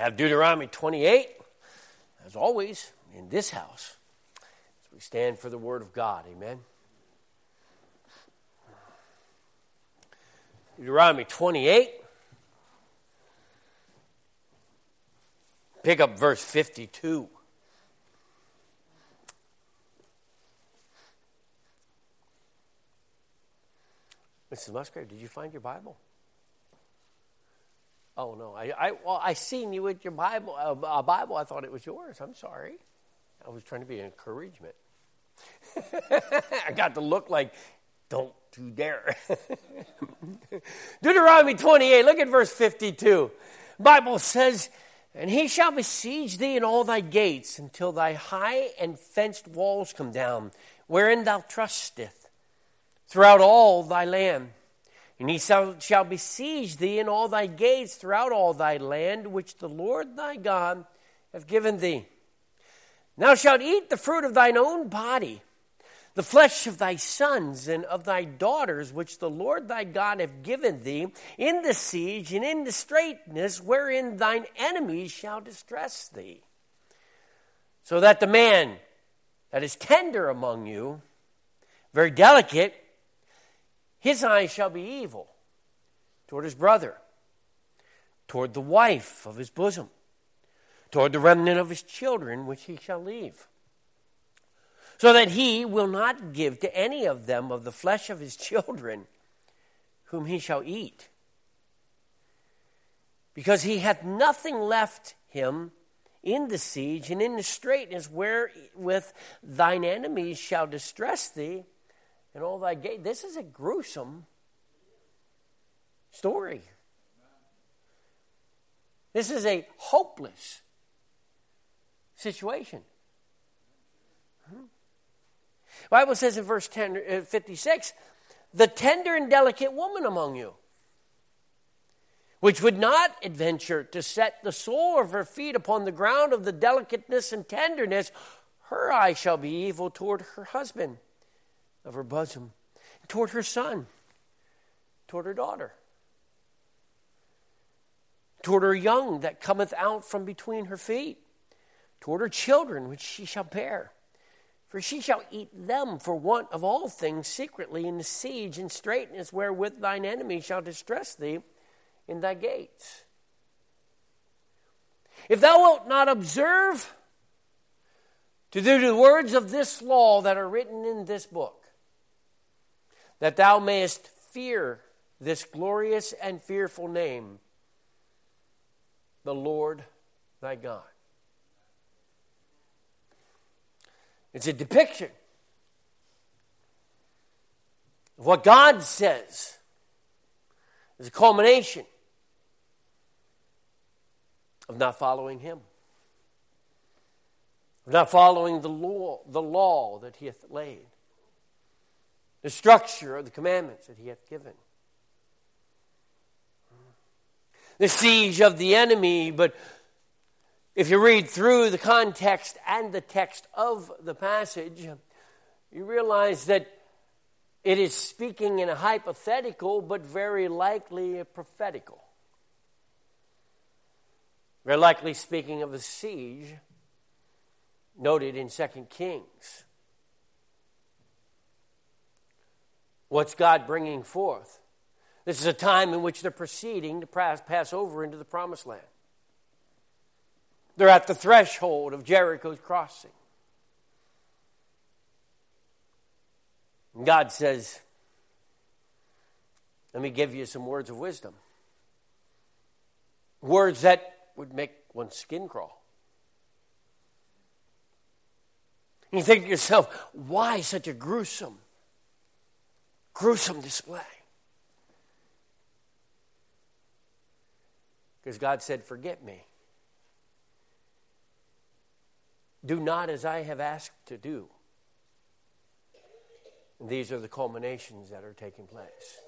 have Deuteronomy 28, as always, in this house, as we stand for the Word of God. Amen. Deuteronomy 28. Pick up verse 52. Mrs. Musgrave, did you find your Bible? Oh, no. I seen you with your Bible, a Bible. I thought it was yours. I'm sorry. I was trying to be an encouragement. I got to look like, don't you dare. Deuteronomy 28, look at verse 52. The Bible says, and he shall besiege thee in all thy gates until thy high and fenced walls come down, wherein thou trusteth, throughout all thy land. And he shall besiege thee in all thy gates throughout all thy land, which the Lord thy God hath given thee. Thou shalt eat the fruit of thine own body, the flesh of thy sons and of thy daughters, which the Lord thy God hath given thee, in the siege and in the straitness, wherein thine enemies shall distress thee. So that the man that is tender among you, very delicate, his eyes shall be evil toward his brother, toward the wife of his bosom, toward the remnant of his children, which he shall leave. So that he will not give to any of them of the flesh of his children, whom he shall eat. Because he hath nothing left him in the siege and in the straitness, wherewith thine enemies shall distress thee, and all thy gate. This is a gruesome story. This is a hopeless situation. The Bible says in verse 56, the tender and delicate woman among you, which would not adventure to set the sole of her feet upon the ground of the delicateness and tenderness, her eye shall be evil toward her husband of her bosom, toward her son, toward her daughter, toward her young that cometh out from between her feet, toward her children which she shall bear. For she shall eat them for want of all things secretly in the siege and straitness, wherewith thine enemy shall distress thee in thy gates. If thou wilt not observe to do the words of this law that are written in this book, that thou mayest fear this glorious and fearful name, the Lord thy God. It's a depiction of what God says is a culmination of not following Him, of not following the law that He hath laid, the structure of the commandments that He hath given. The siege of the enemy, but if you read through the context and the text of the passage, you realize that it is speaking in a hypothetical, but very likely a prophetical. Very likely speaking of a siege noted in 2 Kings. What's God bringing forth? This is a time in which they're proceeding to pass over into the promised land. They're at the threshold of Jericho's crossing. And God says, let me give you some words of wisdom. Words that would make one's skin crawl. And you think to yourself, why such a gruesome display? Because God said, forget me. Do not as I have asked to do. And these are the culminations that are taking place.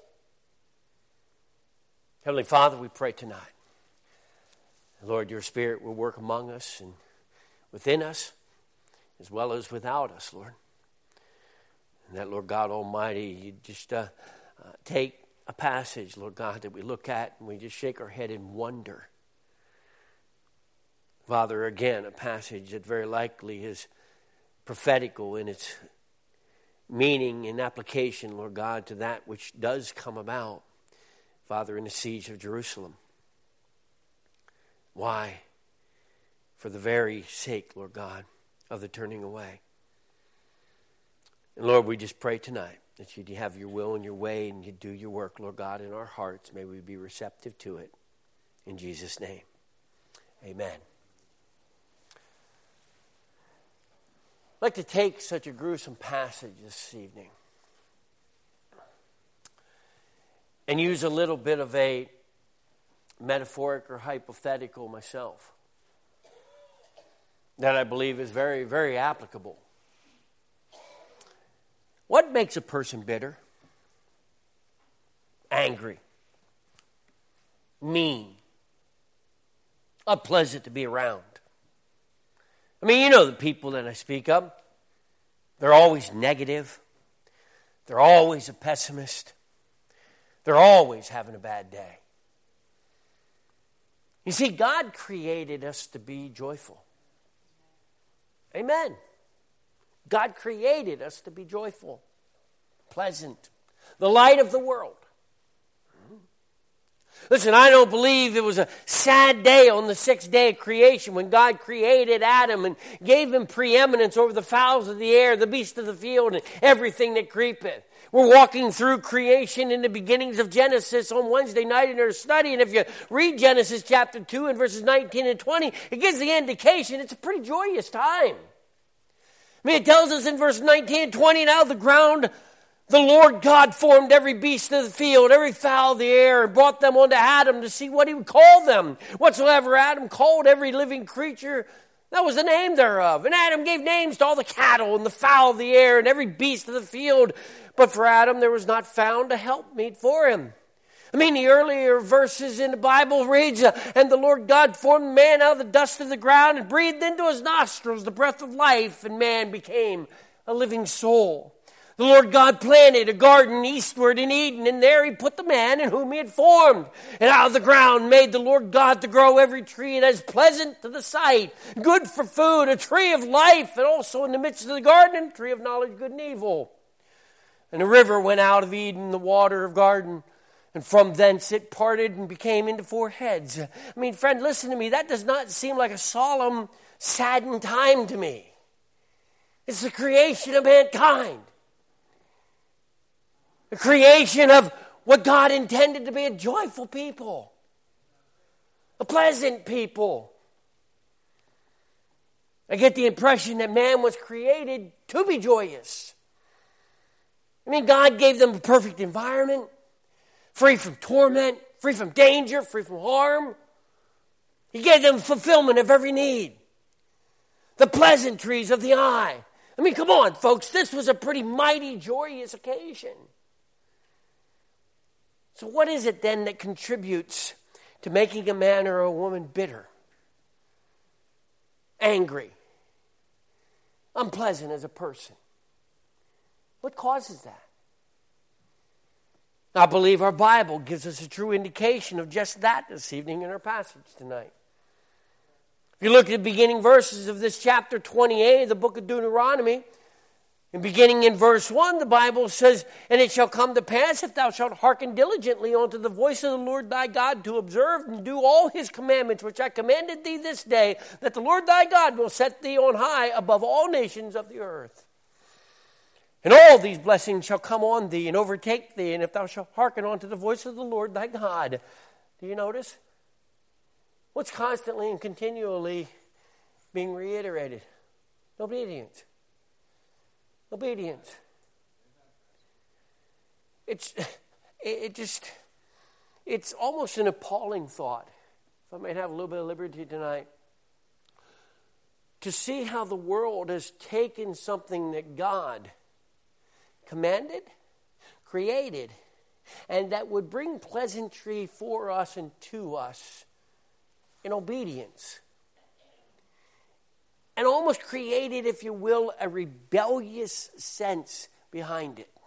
Heavenly Father, we pray tonight. Lord, your Spirit will work among us and within us as well as without us, Lord. And that, Lord God Almighty, you just take a passage, Lord God, that we look at and we just shake our head in wonder. Father, again, a passage that very likely is prophetical in its meaning and application, Lord God, to that which does come about, Father, in the siege of Jerusalem. Why? For the very sake, Lord God, of the turning away. And Lord, we just pray tonight that you'd have your will and your way and you'd do your work, Lord God, in our hearts. May we be receptive to it. In Jesus' name, amen. I'd like to take such a gruesome passage this evening and use a little bit of a metaphoric or hypothetical myself that I believe is very, very applicable. What makes a person bitter? Angry, mean, unpleasant to be around. I mean, you know the people that I speak of. They're always negative. They're always a pessimist. They're always having a bad day. You see, God created us to be joyful. Amen. God created us to be joyful, pleasant, the light of the world. Listen, I don't believe it was a sad day on the sixth day of creation when God created Adam and gave him preeminence over the fowls of the air, the beasts of the field, and everything that creepeth. We're walking through creation in the beginnings of Genesis on Wednesday night in our study. And if you read Genesis chapter 2 and verses 19 and 20, it gives the indication it's a pretty joyous time. I mean, it tells us in verse 19 and 20, now the ground, the Lord God formed every beast of the field, every fowl of the air, and brought them unto Adam to see what he would call them. Whatsoever Adam called every living creature, that was the name thereof. And Adam gave names to all the cattle and the fowl of the air and every beast of the field. But for Adam there was not found a helpmeet for him. I mean, the earlier verses in the Bible reads, and the Lord God formed man out of the dust of the ground and breathed into his nostrils the breath of life, and man became a living soul. The Lord God planted a garden eastward in Eden, and there he put the man in whom he had formed. And out of the ground made the Lord God to grow every tree that is pleasant to the sight, good for food, a tree of life, and also in the midst of the garden, a tree of knowledge, good and evil. And the river went out of Eden, the water of garden, and from thence it parted and became into four heads. I mean, friend, listen to me. That does not seem like a solemn, saddened time to me. It's the creation of mankind. The creation of what God intended to be a joyful people. A pleasant people. I get the impression that man was created to be joyous. I mean, God gave them a perfect environment, free from torment, free from danger, free from harm. He gave them fulfillment of every need. The pleasantries of the eye. I mean, come on, folks. This was a pretty mighty, joyous occasion. So what is it then that contributes to making a man or a woman bitter, angry, unpleasant as a person? What causes that? I believe our Bible gives us a true indication of just that this evening in our passage tonight. If you look at the beginning verses of this chapter 28 of the book of Deuteronomy, and beginning in verse 1, the Bible says, and it shall come to pass, if thou shalt hearken diligently unto the voice of the Lord thy God, to observe and do all his commandments, which I commanded thee this day, that the Lord thy God will set thee on high above all nations of the earth. And all these blessings shall come on thee and overtake thee, and if thou shalt hearken unto the voice of the Lord thy God. Do you notice? What's constantly and continually being reiterated? Obedience. Obedience. It's almost an appalling thought, if I might have a little bit of liberty tonight, to see how the world has taken something that God commanded, created, and that would bring pleasantry for us and to us in obedience. And almost created, if you will, a rebellious sense behind it.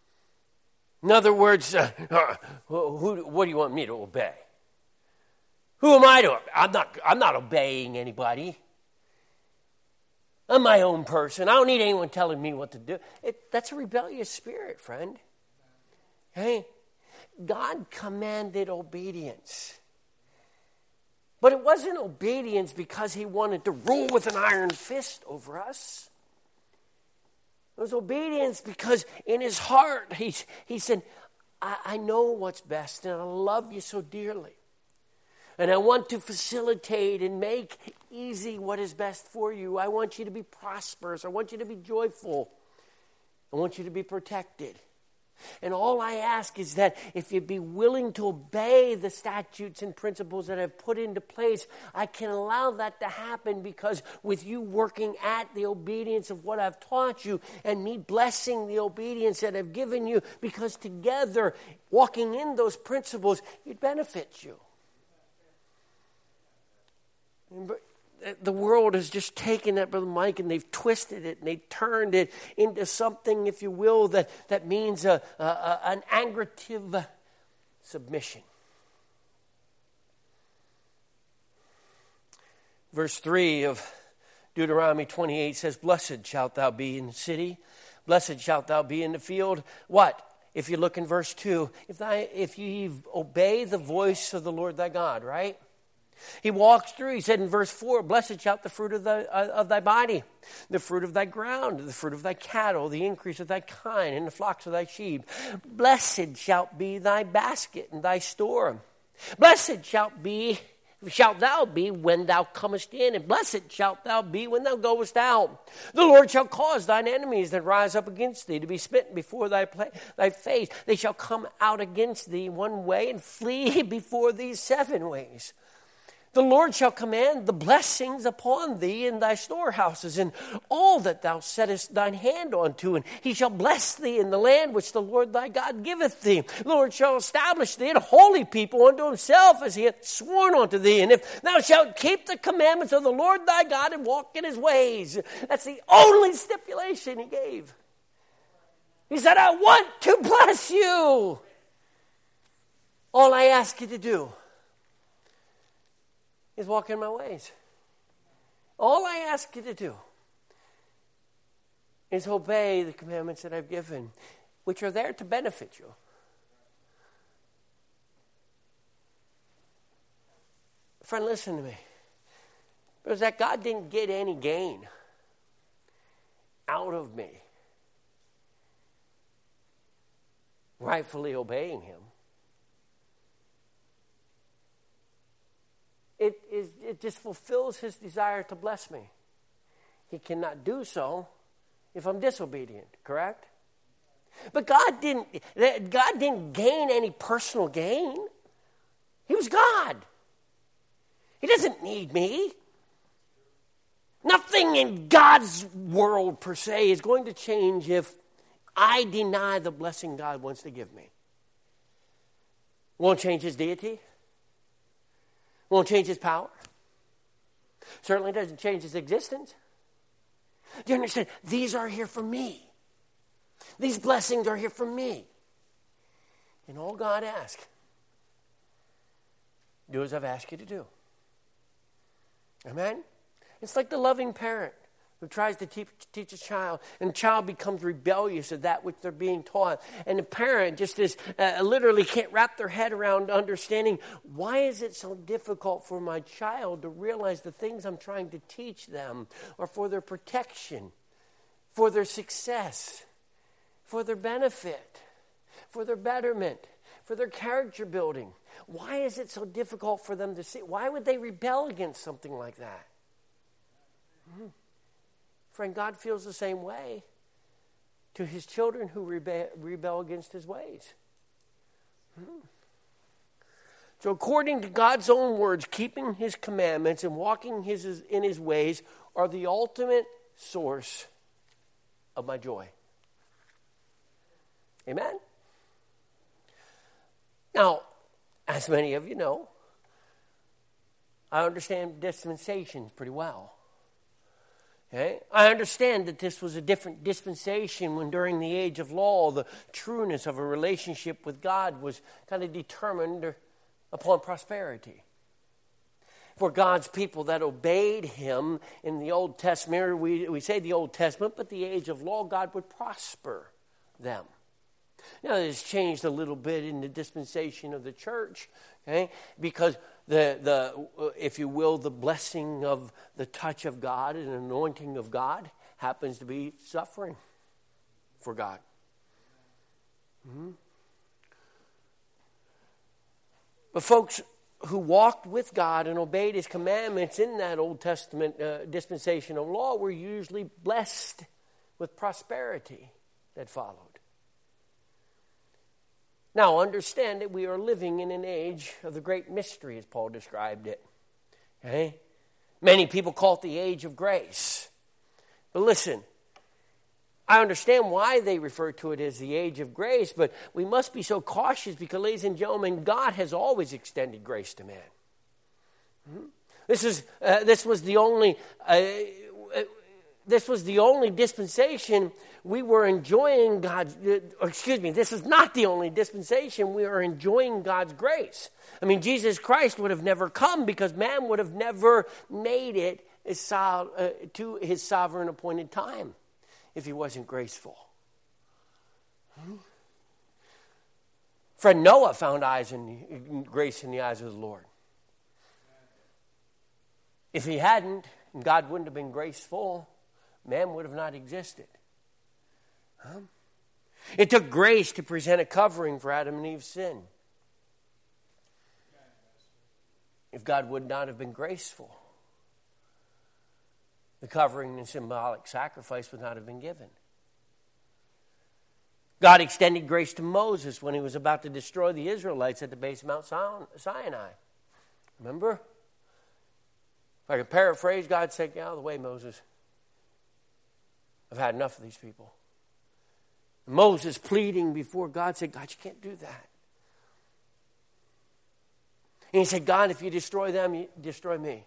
In other words, what do you want me to obey? Who am I to? I'm not obeying anybody. I'm my own person. I don't need anyone telling me what to do. That's a rebellious spirit, friend. Hey, God commanded obedience. But it wasn't obedience because he wanted to rule with an iron fist over us. It was obedience because in his heart he said, I know what's best and I love you so dearly. And I want to facilitate and make easy what is best for you. I want you to be prosperous. I want you to be joyful. I want you to be protected. And all I ask is that if you'd be willing to obey the statutes and principles that I've put into place, I can allow that to happen because with you working at the obedience of what I've taught you and me blessing the obedience that I've given you, because together, walking in those principles, it benefits you. The world has just taken that, Brother Mike, and they've twisted it and they've turned it into something, if you will, that means an aggravative submission. Verse 3 of Deuteronomy 28 says, "Blessed shalt thou be in the city, blessed shalt thou be in the field." What? If you look in verse 2, if you obey the voice of the Lord thy God, right? He walks through, he said in verse 4, "Blessed shalt the fruit of thy body, the fruit of thy ground, the fruit of thy cattle, the increase of thy kine, and the flocks of thy sheep. Blessed shalt be thy basket and thy store. Blessed shalt thou be when thou comest in, and blessed shalt thou be when thou goest out. The Lord shall cause thine enemies that rise up against thee to be smitten before thy face. They shall come out against thee one way and flee before thee 7 ways. The Lord shall command the blessings upon thee in thy storehouses and all that thou settest thine hand unto, and he shall bless thee in the land which the Lord thy God giveth thee. The Lord shall establish thee a holy people unto himself, as he hath sworn unto thee. And if thou shalt keep the commandments of the Lord thy God and walk in his ways." That's the only stipulation he gave. He said, "I want to bless you. All I ask you to do is walk in my ways. All I ask you to do is obey the commandments that I've given, which are there to benefit you." Friend, listen to me. It was that God didn't get any gain out of me rightfully obeying him. It just fulfills his desire to bless me. He cannot do so if I'm disobedient, correct? But God didn't gain any personal gain. He was God. He doesn't need me. Nothing in God's world per se is going to change if I deny the blessing God wants to give me. Won't change his deity. Won't change his power. Certainly doesn't change his existence. Do you understand? These are here for me. These blessings are here for me. And all God asks, do as I've asked you to do. Amen? It's like the loving parent who tries to teach a child, and the child becomes rebellious of that which they're being taught. And the parent just literally can't wrap their head around understanding, why is it so difficult for my child to realize the things I'm trying to teach them are for their protection, for their success, for their benefit, for their betterment, for their character building. Why is it so difficult for them to see? Why would they rebel against something like that? Friend, God feels the same way to his children who rebel against his ways. So according to God's own words, keeping his commandments and walking in his ways are the ultimate source of my joy. Amen? Now, as many of you know, I understand dispensations pretty well. Okay? I understand that this was a different dispensation when during the age of law, the trueness of a relationship with God was kind of determined upon prosperity. for God's people that obeyed him in the Old Testament. We say the Old Testament, but the age of law, God would prosper them. Now, it's changed a little bit in the dispensation of the church, okay? Because if you will, the blessing of the touch of God and anointing of God happens to be suffering for God. Mm-hmm. But folks who walked with God and obeyed his commandments in that Old Testament dispensation of law were usually blessed with prosperity that followed. Now, understand that we are living in an age of the great mystery, as Paul described it. Okay? Many people call it the age of grace. But listen, I understand why they refer to it as the age of grace, but we must be so cautious because, ladies and gentlemen, God has always extended grace to man. Mm-hmm. This was the only dispensation we were enjoying God's, this is not the only dispensation we are enjoying God's grace. I mean, Jesus Christ would have never come because man would have never made it to his sovereign appointed time if he wasn't graceful. Friend Noah found grace in the eyes of the Lord. If he hadn't, God wouldn't have been graceful, man would have not existed. It took grace to present a covering for Adam and Eve's sin. If God would not have been graceful, the covering and symbolic sacrifice would not have been given. God extended grace to Moses when he was about to destroy the Israelites at the base of Mount Sinai. Remember? If I could paraphrase, God said, "Get out of the way, Moses. I've had enough of these people." Moses pleading before God said, "God, you can't do that." And he said, "God, if you destroy them, you destroy me."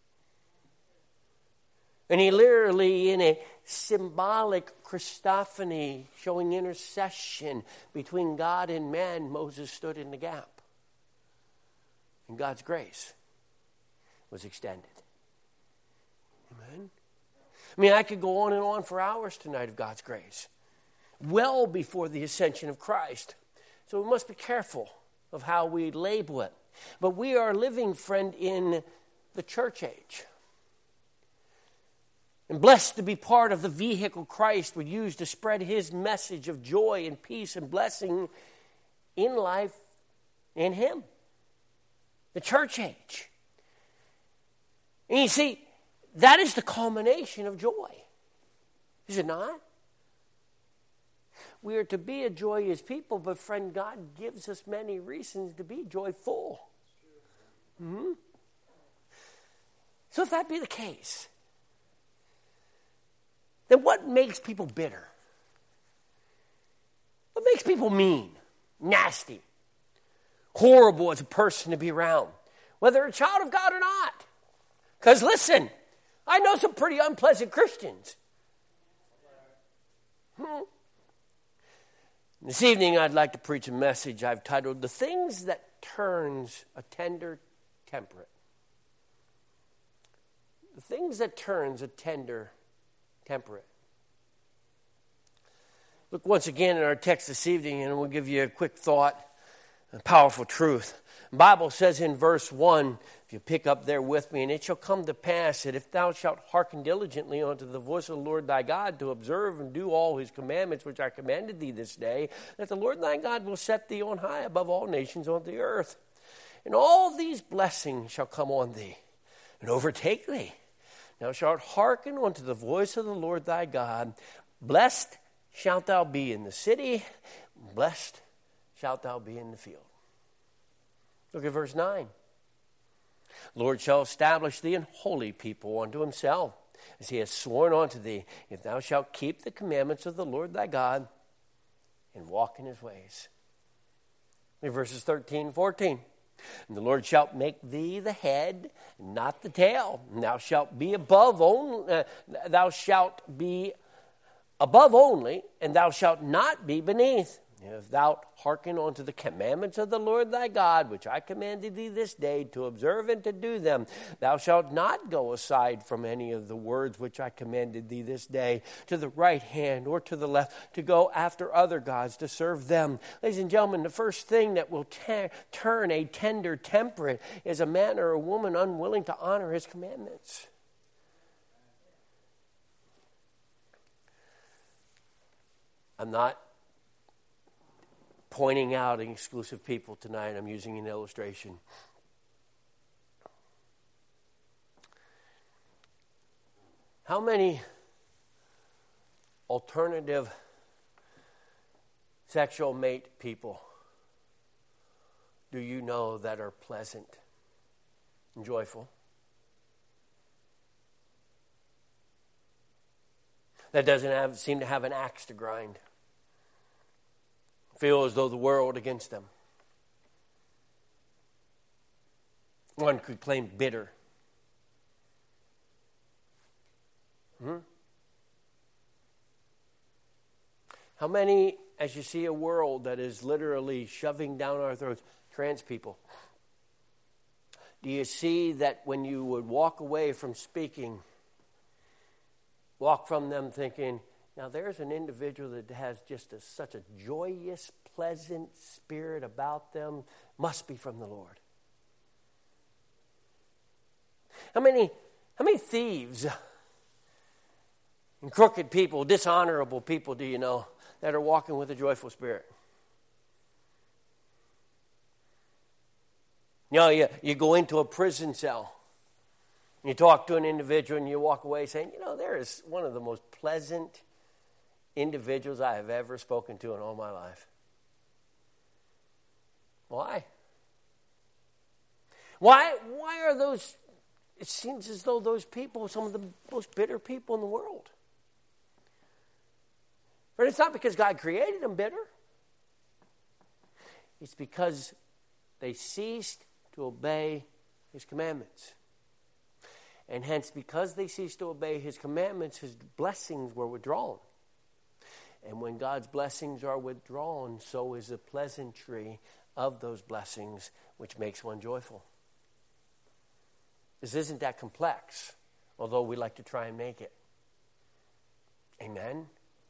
And he literally, in a symbolic Christophany, showing intercession between God and man, Moses stood in the gap. And God's grace was extended. Amen? I mean, I could go on and on for hours tonight of God's grace, well before the ascension of Christ. So we must be careful of how we label it. But we are living, friend, in the church age. And blessed to be part of the vehicle Christ would use to spread his message of joy and peace and blessing in life in him. The church age. And you see, that is the culmination of joy. Is it not? We are to be a joyous people, but friend, God gives us many reasons to be joyful. Mm-hmm. So if that be the case, then what makes people bitter? What makes people mean, nasty, horrible as a person to be around, whether they're a child of God or not? Because listen, I know some pretty unpleasant Christians. This evening I'd like to preach a message I've titled, "The Things That Turns a Tender Temperate." The things that turns a tender temperate. Look once again in our text this evening, and we'll give you a quick thought, a powerful truth. The Bible says in verse 1, if you pick up there with me, "And it shall come to pass that if thou shalt hearken diligently unto the voice of the Lord thy God, to observe and do all his commandments which I commanded thee this day, that the Lord thy God will set thee on high above all nations on the earth. And all these blessings shall come on thee and overtake thee. Thou shalt hearken unto the voice of the Lord thy God. Blessed shalt thou be in the city, blessed shalt thou be in the field." Look at verse 9. "The Lord shall establish thee an holy people unto himself, as he has sworn unto thee, if thou shalt keep the commandments of the Lord thy God and walk in his ways." In verses 13 and 14. "And the Lord shall make thee the head, not the tail. And thou shalt be above only, and thou shalt not be beneath. If thou hearken unto the commandments of the Lord thy God, which I commanded thee this day, to observe and to do them, thou shalt not go aside from any of the words which I commanded thee this day, to the right hand or to the left, to go after other gods, to serve them. Ladies and gentlemen, the first thing that will turn a tender temperate is a man or a woman unwilling to honor his commandments. I'm not pointing out an exclusive people tonight. I'm using an illustration. How many alternative sexual mate people do you know that are pleasant and joyful? That doesn't seem to have an axe to grind. Feel as though the world against them. One could claim bitter. How many, as you see a world that is literally shoving down our throats, trans people, do you see that when you would walk away from speaking, walk from them thinking, now there's an individual that has just such a joyous, pleasant spirit about them, must be from the Lord. How many thieves and crooked people, dishonorable people do you know that are walking with a joyful spirit? You know, you go into a prison cell, and you talk to an individual, and you walk away saying, you know, there is one of the most pleasant individuals I have ever spoken to in all my life. Why? Why are those, it seems as though those people are some of the most bitter people in the world. But it's not because God created them bitter. It's because they ceased to obey his commandments. And hence, because they ceased to obey his commandments, his blessings were withdrawn. And when God's blessings are withdrawn, so is the pleasantry of those blessings, which makes one joyful. This isn't that complex, although we like to try and make it. Amen?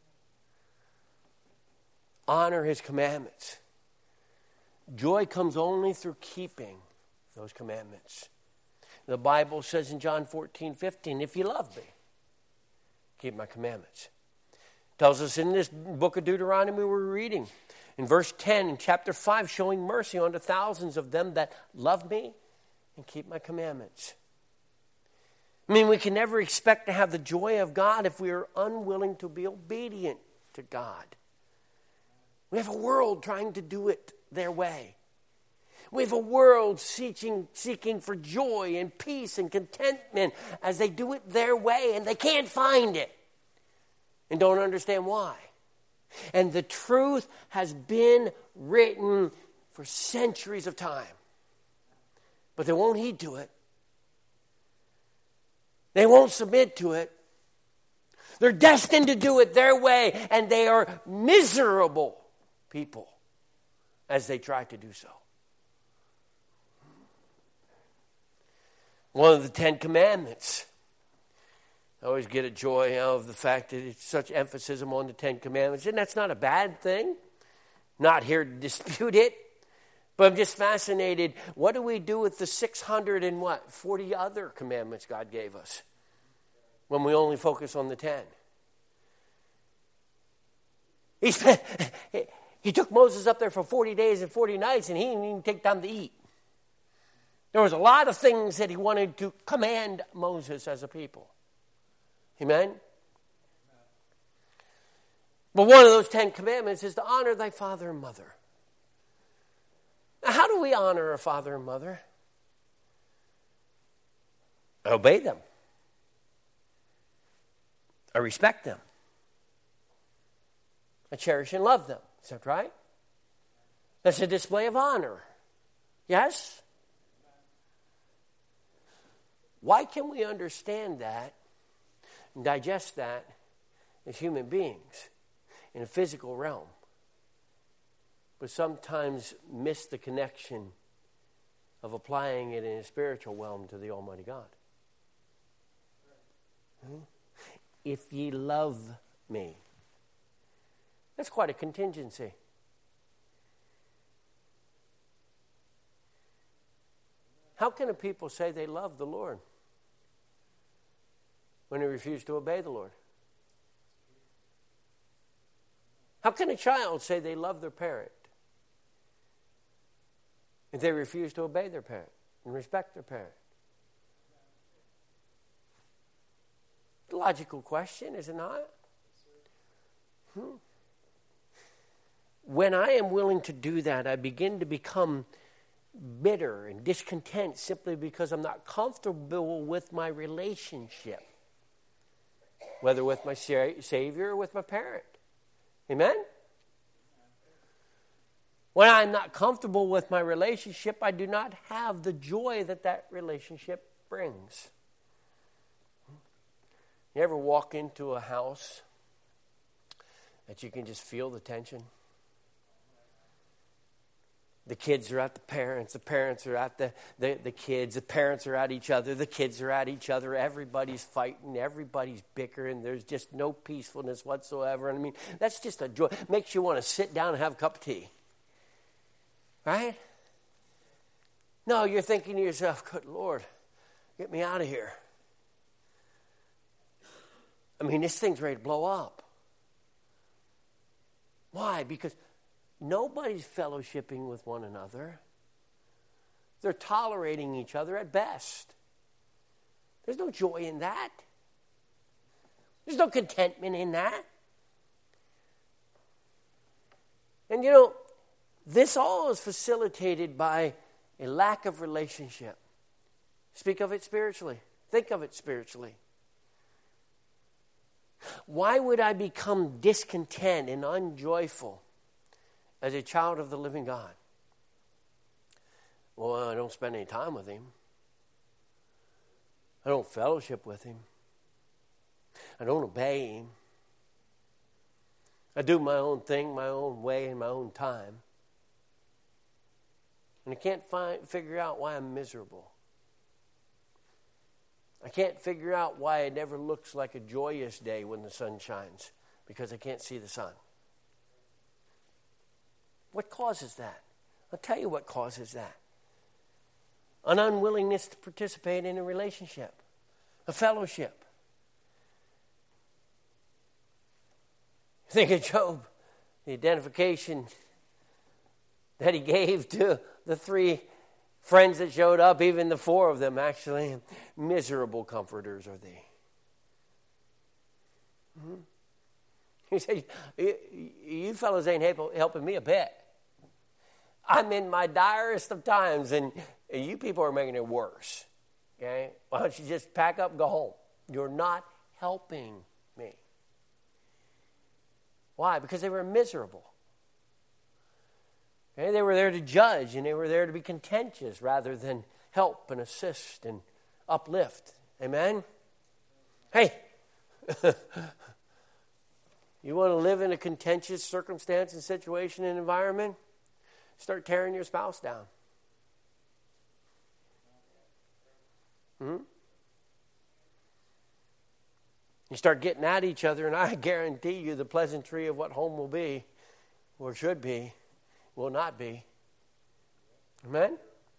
Honor his commandments. Joy comes only through keeping those commandments. The Bible says in John 14:15, if you love me, keep my commandments. Tells us in this book of Deuteronomy we're reading, in verse 10 in chapter 5, showing mercy unto thousands of them that love me and keep my commandments. I mean, we can never expect to have the joy of God if we are unwilling to be obedient to God. We have a world trying to do it their way. We have a world seeking for joy and peace and contentment as they do it their way, and they can't find it and don't understand why. And the truth has been written for centuries of time, but they won't heed to it. They won't submit to it. They're destined to do it their way, and they are miserable people as they try to do so. One of the 10 Commandments. I always get a joy out of the fact that it's such emphasis on the 10 Commandments. And that's not a bad thing. Not here to dispute it. But I'm just fascinated. What do we do with the 640 other commandments God gave us when we only focus on the 10? He took Moses up there for 40 days and 40 nights, and he didn't even take time to eat. There was a lot of things that he wanted to command Moses as a people. Amen? But one of those 10 commandments is to honor thy father and mother. Now, how do we honor our father and mother? I obey them. I respect them. I cherish and love them. Is that right? That's a display of honor. Yes? Why can we understand that and digest that as human beings in a physical realm? but sometimes miss the connection of applying it in a spiritual realm to the Almighty God. If ye love me. That's quite a contingency. How can a people say they love the Lord when they refuse to obey the Lord? How can a child say they love their parent if they refuse to obey their parent and respect their parent? A logical question, is it not? When I am willing to do that, I begin to become bitter and discontent simply because I'm not comfortable with my relationship, whether with my Savior or with my parent. Amen? When I'm not comfortable with my relationship, I do not have the joy that that relationship brings. You ever walk into a house that you can just feel the tension? The kids are at the parents are at the kids, the parents are at each other, the kids are at each other, everybody's fighting, everybody's bickering, there's just no peacefulness whatsoever. And I mean, that's just a joy. It makes you want to sit down and have a cup of tea. Right? No, you're thinking to yourself, good Lord, get me out of here. I mean, this thing's ready to blow up. Why? Because nobody's fellowshipping with one another. They're tolerating each other at best. There's no joy in that. There's no contentment in that. And you know, this all is facilitated by a lack of relationship. Speak of it spiritually. Think of it spiritually. Why would I become discontent and unjoyful as a child of the living God? Well, I don't spend any time with Him. I don't fellowship with Him. I don't obey Him. I do my own thing, my own way, in my own time. And I can't figure out why I'm miserable. I can't figure out why it never looks like a joyous day when the sun shines, because I can't see the sun. What causes that? I'll tell you what causes that. An unwillingness to participate in a relationship, a fellowship. Think of Job, the identification that he gave to the 3 friends that showed up, even the 4 of them actually. Miserable comforters are they. He said, you fellows ain't helping me a bit. I'm in my direst of times, and you people are making it worse. Okay? Why don't you just pack up and go home? You're not helping me. Why? Because they were miserable. Okay? They were there to judge, and they were there to be contentious rather than help and assist and uplift. Amen? Hey, you want to live in a contentious circumstance and situation and environment? Start tearing your spouse down. You start getting at each other, and I guarantee you the pleasantry of what home will be, or should be, will not be. Amen?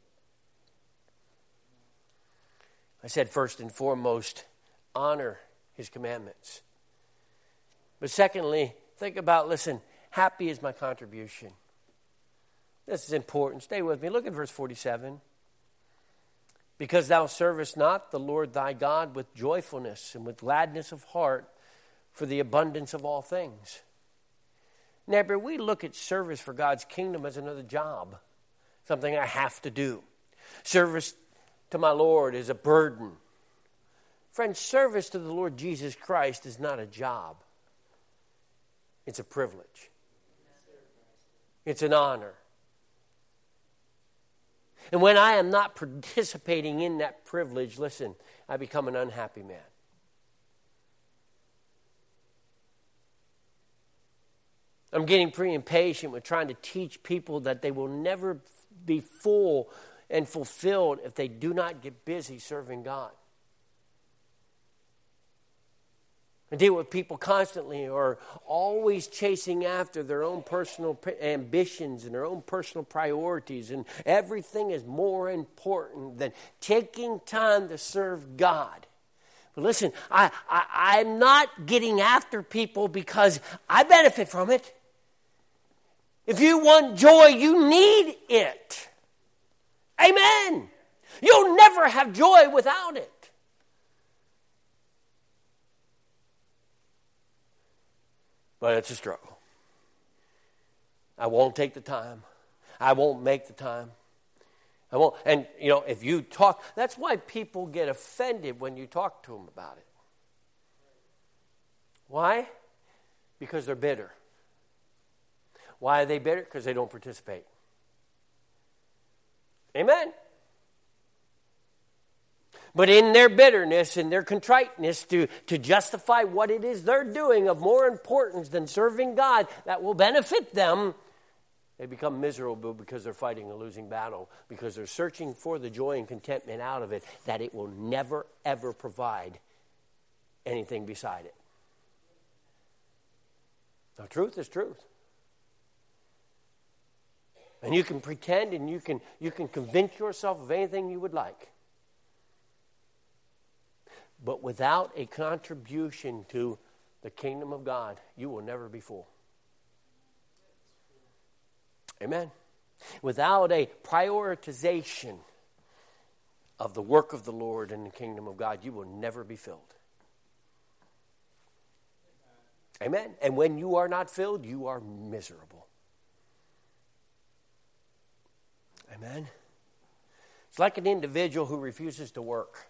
I said first and foremost, honor His commandments. But secondly, think about, listen, happy is my contribution. This is important. Stay with me. Look at verse 47. Because thou servest not the Lord thy God with joyfulness and with gladness of heart for the abundance of all things. Neighbor, we look at service for God's kingdom as another job, something I have to do. Service to my Lord is a burden. Friends, service to the Lord Jesus Christ is not a job. It's a privilege. It's an honor. And when I am not participating in that privilege, listen, I become an unhappy man. I'm getting pretty impatient with trying to teach people that they will never be full and fulfilled if they do not get busy serving God. I deal with people constantly who are always chasing after their own personal ambitions and their own personal priorities, and everything is more important than taking time to serve God. But listen, I'm not getting after people because I benefit from it. If you want joy, you need it. Amen. You'll never have joy without it. But it's a struggle. I won't take the time. I won't make the time. I won't. And, if you talk, that's why people get offended when you talk to them about it. Why? Because they're bitter. Why are they bitter? Because they don't participate. Amen. But in their bitterness and their contriteness to justify what it is they're doing of more importance than serving God that will benefit them, they become miserable because they're fighting a losing battle, because they're searching for the joy and contentment out of it that it will never, ever provide anything beside it. Now, truth is truth. And you can pretend and you can convince yourself of anything you would like. But without a contribution to the kingdom of God, you will never be full. Amen. Without a prioritization of the work of the Lord and the kingdom of God, you will never be filled. Amen. And when you are not filled, you are miserable. Amen. It's like an individual who refuses to work.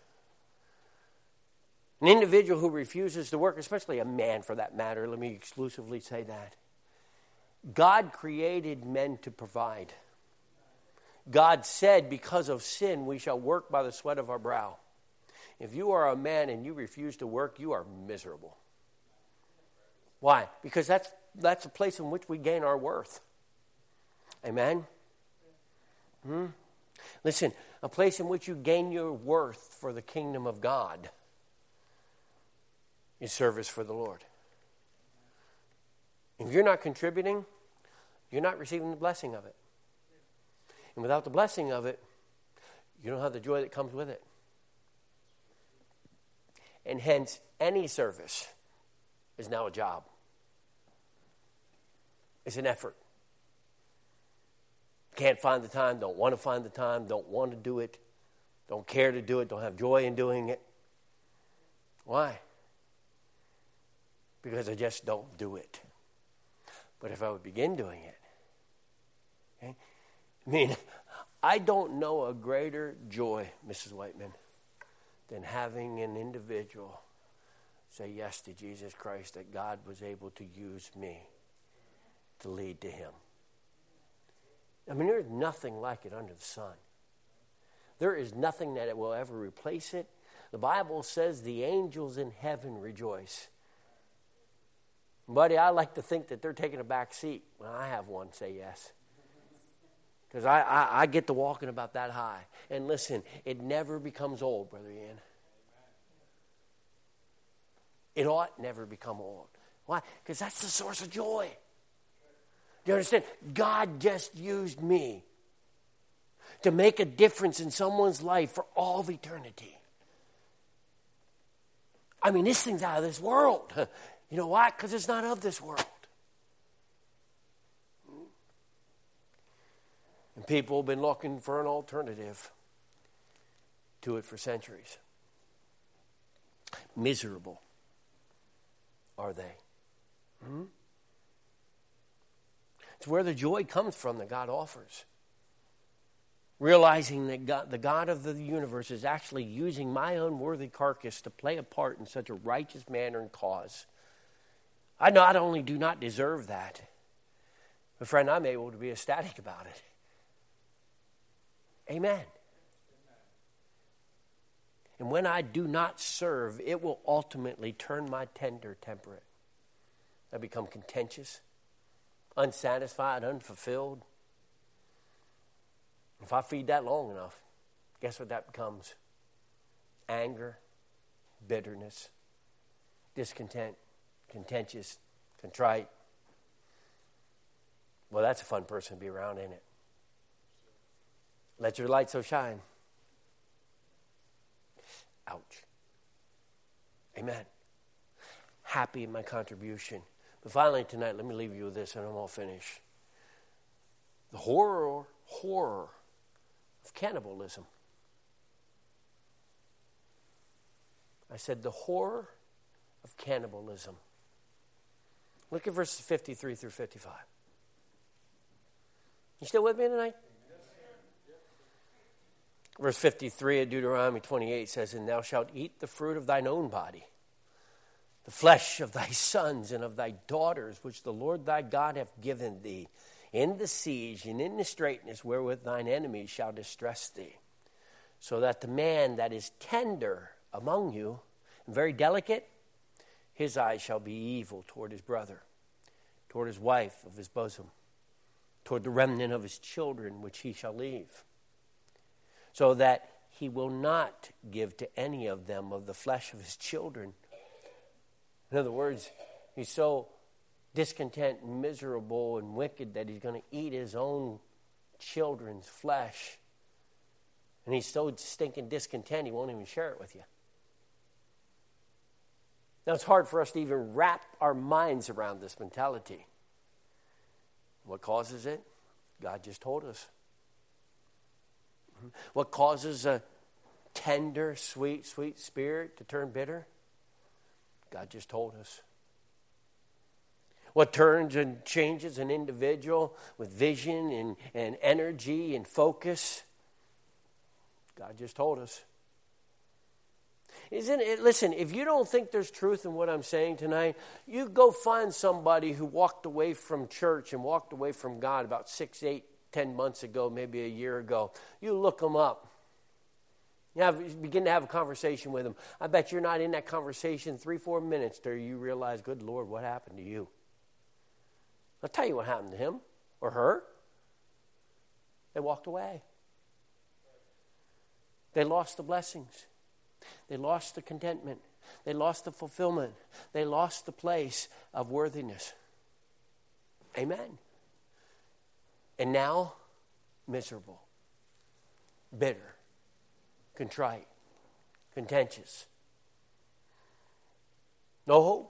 An individual who refuses to work, especially a man for that matter, let me exclusively say that. God created men to provide. God said, because of sin, we shall work by the sweat of our brow. If you are a man and you refuse to work, you are miserable. Why? Because that's a place in which we gain our worth. Amen? Listen, a place in which you gain your worth for the kingdom of God is service for the Lord. If you're not contributing, you're not receiving the blessing of it. And without the blessing of it, you don't have the joy that comes with it. And hence, any service is now a job. It's an effort. Can't find the time, don't want to find the time, don't want to do it, don't care to do it, don't have joy in doing it. Why? Because I just don't do it. But if I would begin doing it, okay? I mean, I don't know a greater joy, Mrs. Whiteman, than having an individual say yes to Jesus Christ, that God was able to use me to lead to him. I mean, there's nothing like it under the sun. There is nothing that will ever replace it. The Bible says the angels in heaven rejoice. Buddy, I like to think that they're taking a back seat when I have one say yes. Because I get to walking about that high. And listen, it never becomes old, Brother Ian. It ought never become old. Why? Because that's the source of joy. Do you understand? God just used me to make a difference in someone's life for all of eternity. I mean, this thing's out of this world. You know why? Because it's not of this world. And people have been looking for an alternative to it for centuries. Miserable are they. It's where the joy comes from that God offers. Realizing that God, the God of the universe, is actually using my unworthy carcass to play a part in such a righteous manner and cause. I not only do not deserve that, but friend, I'm able to be ecstatic about it. Amen. And when I do not serve, it will ultimately turn my tender temperate. I become contentious. unsatisfied, unfulfilled. If I feed that long enough, guess what that becomes? Anger, bitterness, discontent, contentious, contrite. Well, that's a fun person to be around, ain't it? Let your light so shine. Ouch. Amen. Happy in my contribution. But finally tonight, let me leave you with this and I'm all finished. The horror of cannibalism. I said the horror of cannibalism. Look at verses 53 through 55. You still with me tonight? Verse 53 of Deuteronomy 28 says, "And thou shalt eat the fruit of thine own body, the flesh of thy sons and of thy daughters, which the Lord thy God hath given thee, in the siege and in the straitness wherewith thine enemies shall distress thee. So that the man that is tender among you, and very delicate, his eyes shall be evil toward his brother, toward his wife of his bosom, toward the remnant of his children which he shall leave. So that he will not give to any of them of the flesh of his children." In other words, he's so discontent and miserable and wicked that he's going to eat his own children's flesh. And he's so stinking discontent he won't even share it with you. Now it's hard for us to even wrap our minds around this mentality. What causes it? God just told us. What causes a tender, sweet spirit to turn bitter? God just told us. What turns and changes an individual with vision and energy and focus? God just told us. Isn't it? Listen, if you don't think there's truth in what I'm saying tonight, you go find somebody who walked away from church and walked away from God about 6, 8, 10 months ago, maybe a year ago. You look them up. You begin to have a conversation with them. I bet you're not in that conversation 3-4 minutes till you realize, good Lord, what happened to you? I'll tell you what happened to him or her. They walked away. They lost the blessings. They lost the contentment. They lost the fulfillment. They lost the place of worthiness. Amen. And now, miserable, bitter, contrite, contentious. No hope.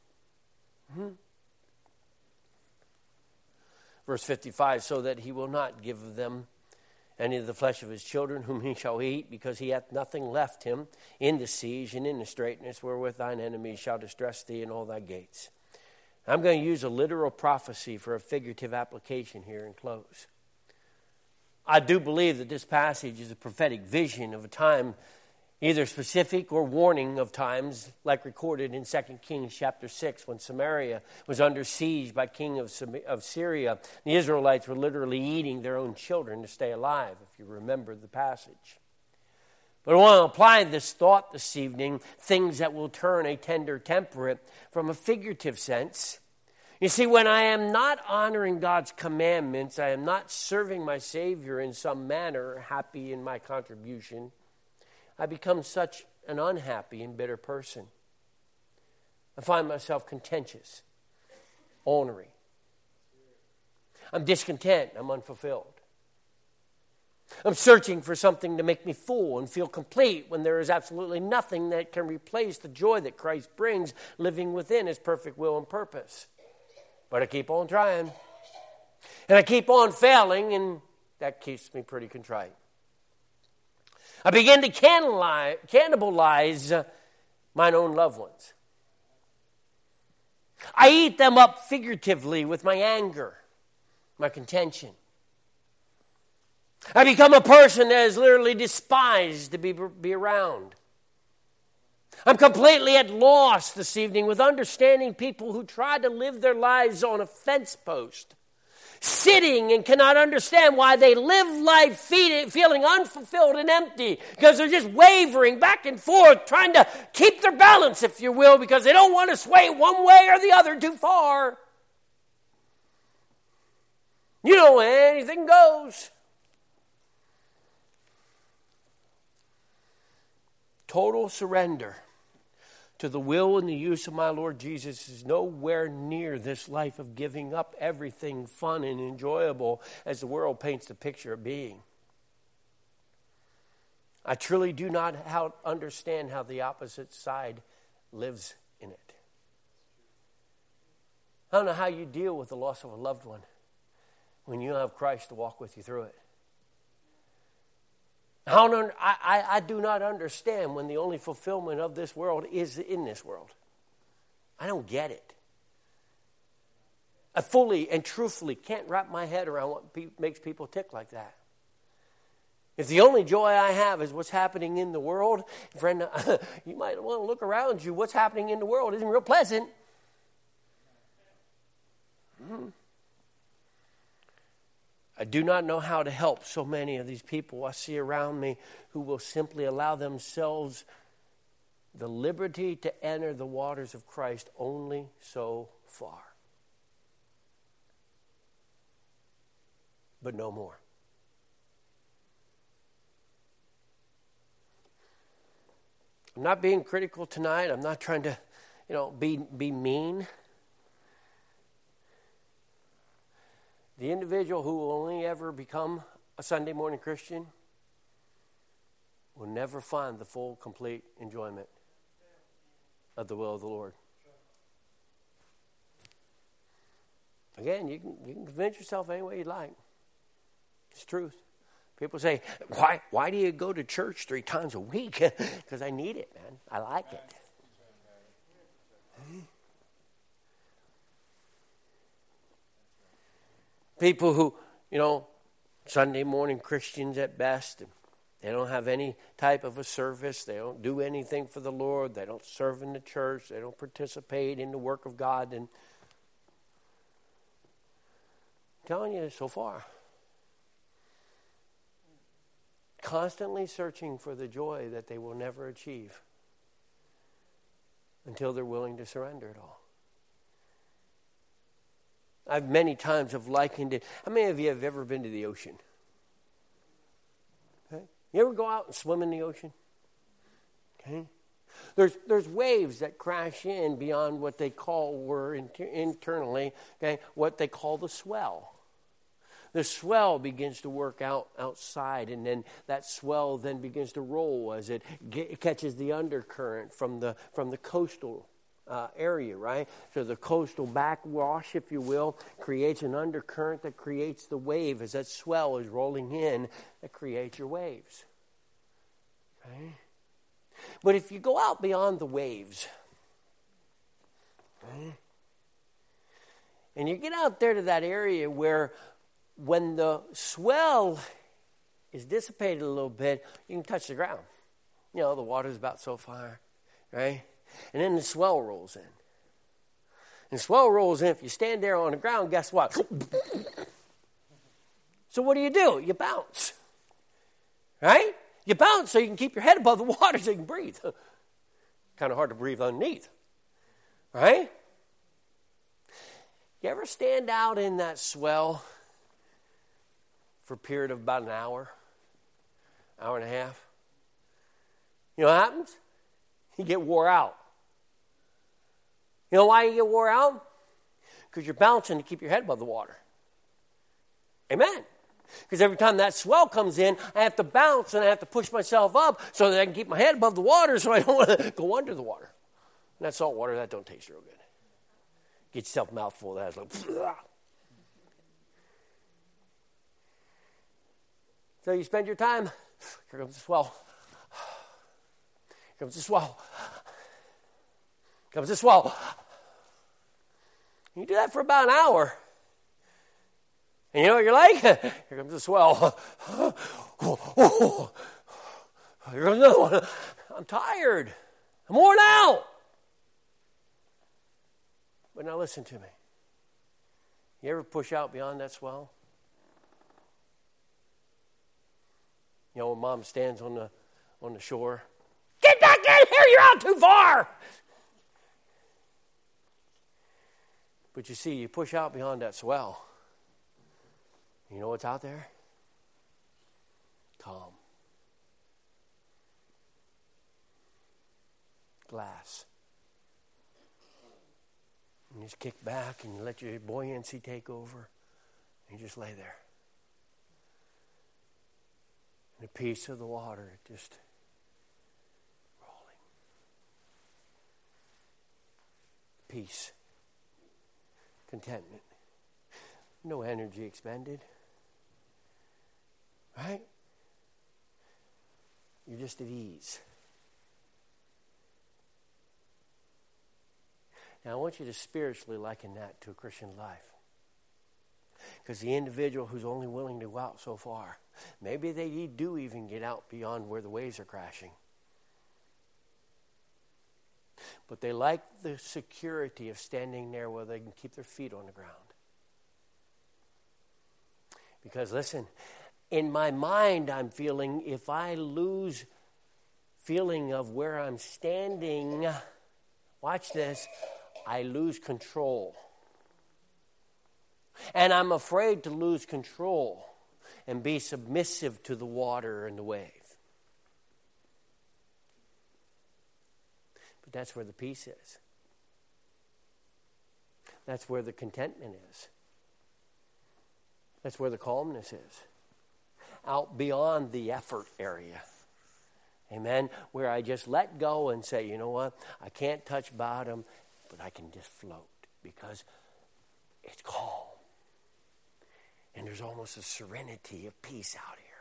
Verse 55, "So that he will not give them any of the flesh of his children whom he shall eat, because he hath nothing left him in the siege and in the straitness wherewith thine enemies shall distress thee in all thy gates." I'm going to use a literal prophecy for a figurative application here and close. I do believe that this passage is a prophetic vision of a time, either specific or warning of times, like recorded in 2 Kings chapter 6, when Samaria was under siege by king of Syria. The Israelites were literally eating their own children to stay alive, if you remember the passage. But I want to apply this thought this evening, things that will turn a tender temperate, from a figurative sense. You see, when I am not honoring God's commandments, I am not serving my Savior in some manner, happy in my contribution, I become such an unhappy and bitter person. I find myself contentious, ornery. I'm discontent, I'm unfulfilled. I'm searching for something to make me full and feel complete when there is absolutely nothing that can replace the joy that Christ brings living within his perfect will and purpose. But I keep on trying. And I keep on failing, and that keeps me pretty contrite. I begin to cannibalize mine own loved ones. I eat them up figuratively with my anger, my contention. I become a person that is literally despised to be around. I'm completely at loss this evening with understanding people who try to live their lives on a fence post, sitting and cannot understand why they live life feeling unfulfilled and empty, because they're just wavering back and forth, trying to keep their balance, if you will, because they don't want to sway one way or the other too far. You know, anything goes. Total surrender to the will and the use of my Lord Jesus is nowhere near this life of giving up everything fun and enjoyable as the world paints the picture of being. I truly do not understand how the opposite side lives in it. I don't know how you deal with the loss of a loved one when you don't have Christ to walk with you through it. I do not understand when the only fulfillment of this world is in this world. I don't get it. I fully and truthfully can't wrap my head around what makes people tick like that. If the only joy I have is what's happening in the world, friend, you might want to look around you. What's happening in the world isn't real pleasant. I do not know how to help so many of these people I see around me who will simply allow themselves the liberty to enter the waters of Christ only so far. But no more. I'm not being critical tonight. I'm not trying to, be mean. The individual who will only ever become a Sunday morning Christian will never find the full, complete enjoyment of the will of the Lord. Again, you can convince yourself any way you like. It's truth. People say, why do you go to church 3 times a week? Because I need it, man. I like it. People who, Sunday morning Christians at best, and they don't have any type of a service. They don't do anything for the Lord. They don't serve in the church. They don't participate in the work of God. And I'm telling you, so far, constantly searching for the joy that they will never achieve until they're willing to surrender it all. I've many times have likened it. How many of you have ever been to the ocean? Okay. You ever go out and swim in the ocean? Okay. There's waves that crash in beyond what they call internally, okay, what they call the swell. The swell begins to work out outside, and then that swell then begins to roll as it catches the undercurrent from the coastal area, right? So the coastal backwash, if you will, creates an undercurrent that creates the wave as that swell is rolling in that creates your waves. Okay? But if you go out beyond the waves, okay, and you get out there to that area where when the swell is dissipated a little bit, you can touch the ground. The water's about so far, right? And then the swell rolls in. And the swell rolls in. If you stand there on the ground, guess what? So what do? You bounce. Right? You bounce so you can keep your head above the water so you can breathe. Kind of hard to breathe underneath. Right? You ever stand out in that swell for a period of about an hour and a half? You know what happens? You get wore out. You know why you get wore out? Because you're bouncing to keep your head above the water. Amen. Because every time that swell comes in, I have to bounce and I have to push myself up so that I can keep my head above the water so I don't want to go under the water. And that salt water, that don't taste real good. Get yourself a mouthful of that. It's like, so you spend your time, here comes the swell. Here comes the swell. Here comes the swell. You do that for about an hour. And you know what you're like? Here comes the swell. Here comes another one. I'm tired. I'm worn out. But now listen to me. You ever push out beyond that swell? When mom stands on the shore. Get back in here, you're out too far. But you see, you push out beyond that swell. You know what's out there? Calm. Glass. And you just kick back and you let your buoyancy take over. And you just lay there. And the peace of the water just rolling. Peace. Contentment. No energy expended. Right? You're just at ease. Now, I want you to spiritually liken that to a Christian life. Because the individual who's only willing to go out so far, maybe they do even get out beyond where the waves are crashing. But they like the security of standing there where they can keep their feet on the ground. Because listen, in my mind I'm feeling if I lose feeling of where I'm standing, watch this, I lose control. And I'm afraid to lose control and be submissive to the water and the wave. But that's where the peace is. That's where the contentment is. That's where the calmness is. Out beyond the effort area. Amen? Where I just let go and say, you know what? I can't touch bottom, but I can just float because it's calm. And there's almost a serenity of peace out here.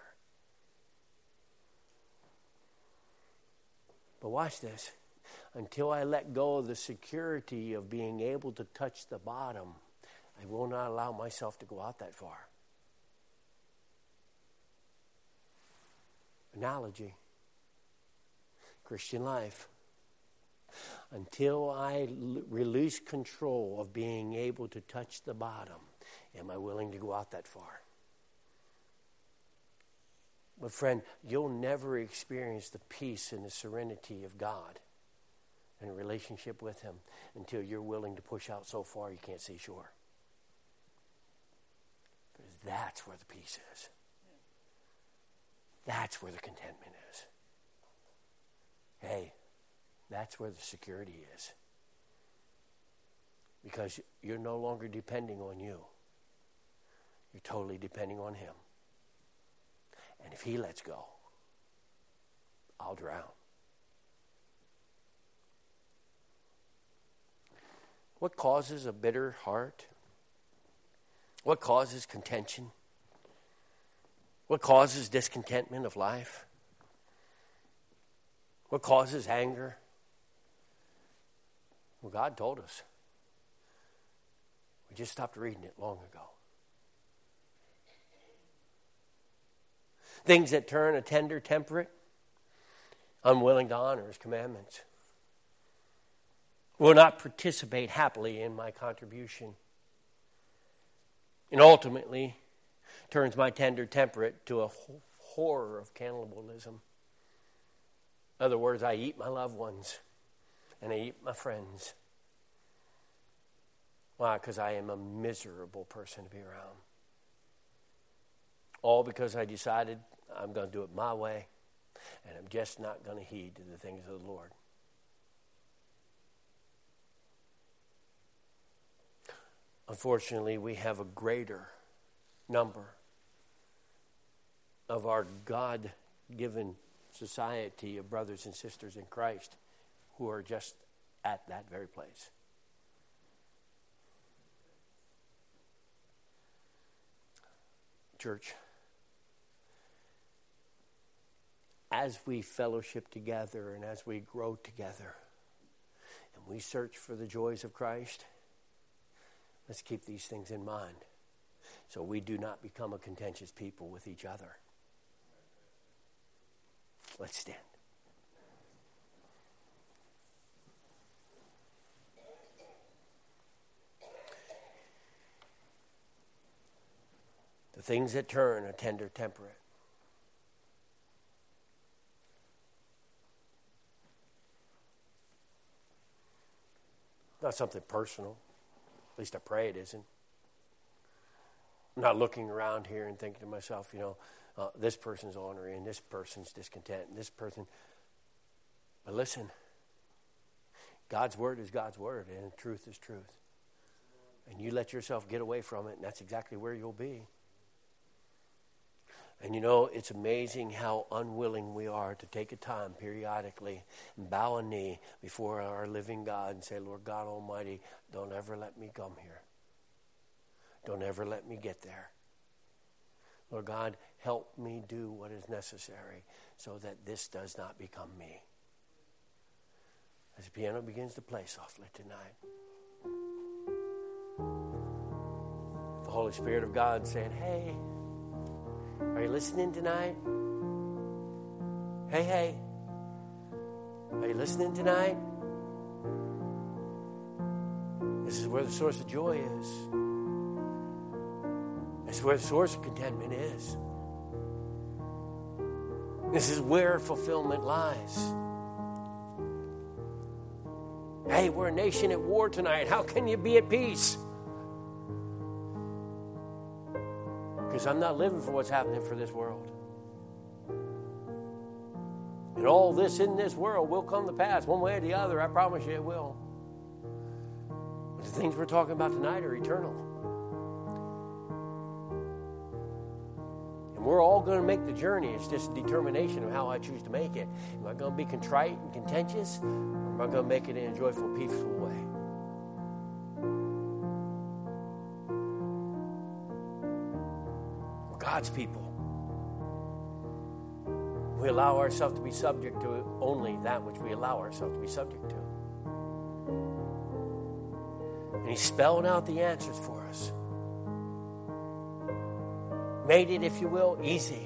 But watch this. Until I let go of the security of being able to touch the bottom, I will not allow myself to go out that far. Analogy. Christian life. Until I release control of being able to touch the bottom, am I willing to go out that far? But friend, you'll never experience the peace and the serenity of God and a relationship with Him until you're willing to push out so far you can't see shore. Because that's where the peace is. That's where the contentment is. Hey, that's where the security is. Because you're no longer depending on you. You're totally depending on Him. And if He lets go, I'll drown. What causes a bitter heart? What causes contention? What causes discontentment of life? What causes anger? Well, God told us. We just stopped reading it long ago. Things that turn a tender temperate, unwilling to honor His commandments, will not participate happily in my contribution, and ultimately turns my tender temperate to a horror of cannibalism. In other words, I eat my loved ones and I eat my friends. Why? Because I am a miserable person to be around. All because I decided I'm going to do it my way, and I'm just not going to heed to the things of the Lord. Unfortunately, we have a greater number of our God-given society of brothers and sisters in Christ who are just at that very place. Church, as we fellowship together and as we grow together and we search for the joys of Christ, let's keep these things in mind so we do not become a contentious people with each other. Let's stand. The things that turn a tender temperate. Not something personal. At least I pray it isn't. I'm not looking around here and thinking to myself, this person's ornery and this person's discontent and this person. But listen, God's word is God's word and truth is truth. And you let yourself get away from it, and that's exactly where you'll be. And it's amazing how unwilling we are to take a time periodically and bow a knee before our living God and say, Lord God Almighty, don't ever let me come here. Don't ever let me get there. Lord God, help me do what is necessary so that this does not become me. As the piano begins to play softly tonight, the Holy Spirit of God saying, hey, are you listening tonight? Hey, are you listening tonight? This is where the source of joy is. This is where the source of contentment is. This is where fulfillment lies. Hey, we're a nation at war tonight. How can you be at peace? Because I'm not living for what's happening for this world. And all this in this world will come to pass one way or the other. I promise you it will. But the things we're talking about tonight are eternal. And we're all going to make the journey. It's just a determination of how I choose to make it. Am I going to be contrite and contentious? Or am I going to make it in a joyful, peaceful way? God's people. We allow ourselves to be subject to only that which we allow ourselves to be subject to. And He spelled out the answers for us. Made it, if you will, easy.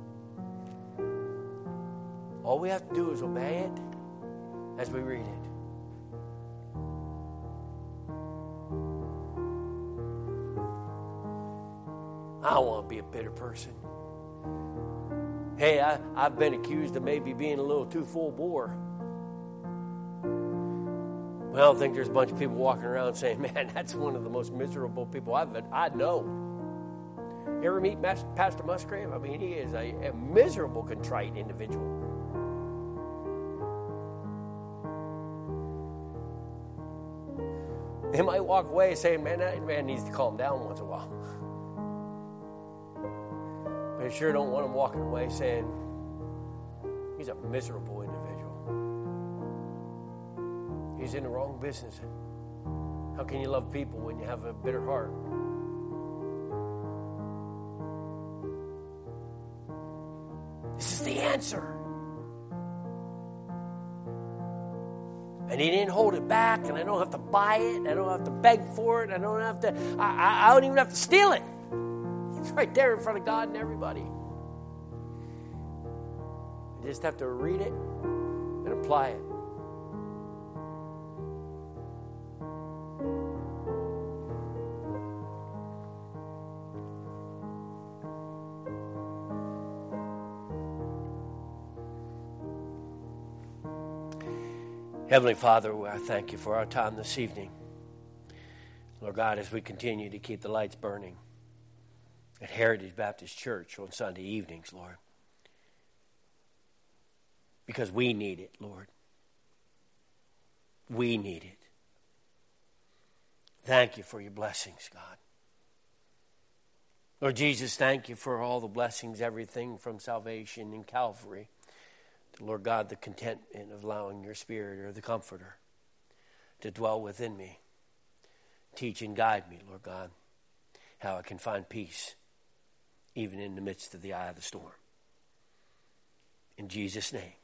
All we have to do is obey it as we read it. I don't want to be a bitter person. Hey, I've been accused of maybe being a little too full bore. Well, I don't think there's a bunch of people walking around saying, man, that's one of the most miserable people I know. You ever meet Pastor Musgrave? I mean, he is a miserable, contrite individual. They might walk away saying, man, that man needs to calm down once in a while. But I sure don't want him walking away saying, he's a miserable individual. He's in the wrong business. How can you love people when you have a bitter heart? This is the answer. And He didn't hold it back, and I don't have to buy it. I don't have to beg for it. I don't have to, I don't even have to steal it. It's right there in front of God and everybody. You just have to read it and apply it. Heavenly Father, I thank You for our time this evening. Lord God, as we continue to keep the lights burning at Heritage Baptist Church on Sunday evenings, Lord. Because we need it, Lord. We need it. Thank You for Your blessings, God. Lord Jesus, thank You for all the blessings, everything from salvation in Calvary to, Lord God, the contentment of allowing Your Spirit or the Comforter to dwell within me. Teach and guide me, Lord God, how I can find peace even in the midst of the eye of the storm. In Jesus' name.